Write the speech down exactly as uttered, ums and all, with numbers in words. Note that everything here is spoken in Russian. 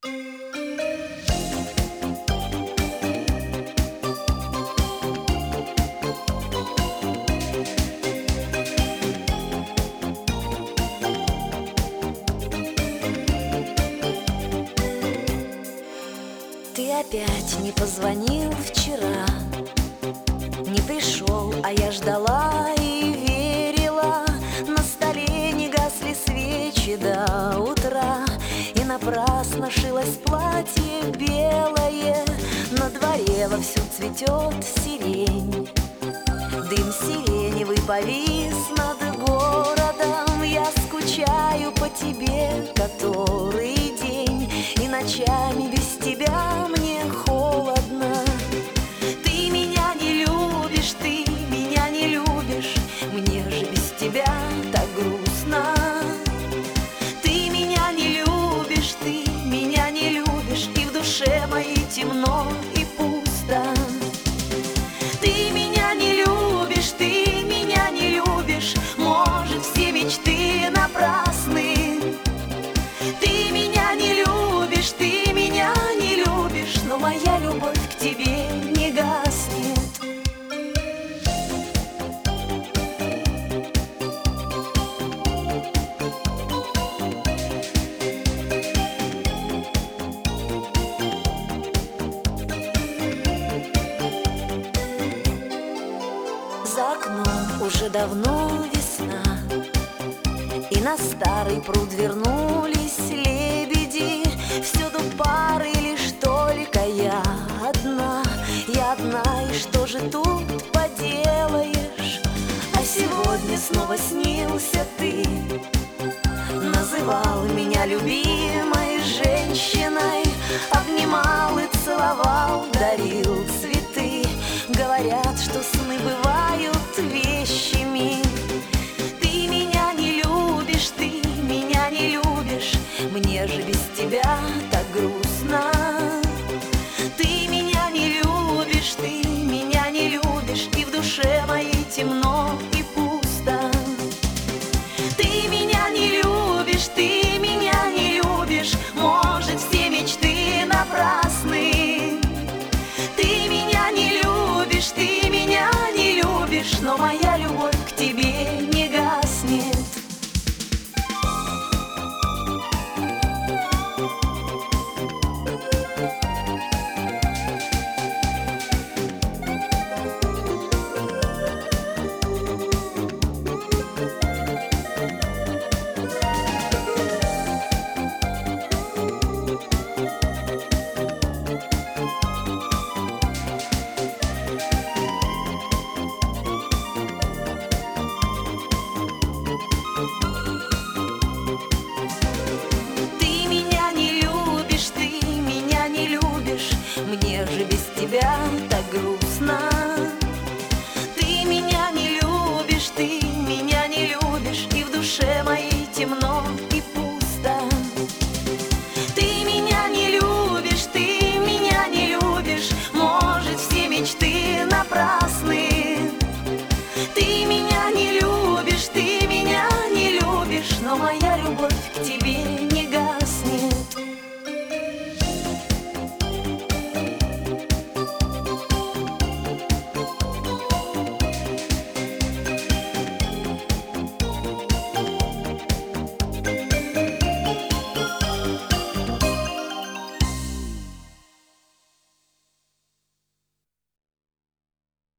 Ты опять не позвонил вчера, не пришел, а я ждала и верила. На столе не гасли свечи до утра, и напрасно шилось платье белое. На дворе вовсю цветет сирень, дым сиреневый повис над городом. Я скучаю по тебе который день, и ночами без тебя мне холодно. Ты меня не любишь, ты меня не любишь, мне же без тебя так грустно. Ты меня не любишь, ты меня не любишь, и в душе моей темно и пусто. Ты меня не любишь, ты меня не любишь, может, все мечты напрасны. Ты меня не любишь, ты меня не любишь, но моя любовь к тебе не гаснет. За окном уже давно весна, и на старый пруд вернулись лебеди. Всюду пары, лишь только я одна. Я одна, и что же тут поделаешь? А сегодня снова снился ты, называл меня любимой женщиной, обнимал и целовал, дарил цветы. Говорят, что сны бывают вещими. Ты меня не любишь, ты меня не любишь, мне же без тебя так грустно. Ты меня не любишь, ты меня не любишь, и в душе моей темно и пусто. Ты меня не любишь, ты меня не любишь, может, все мечты напрасны. Ты меня не любишь, ты меня не любишь, но моя любовь к тебе не гаснет. Мне же без тебя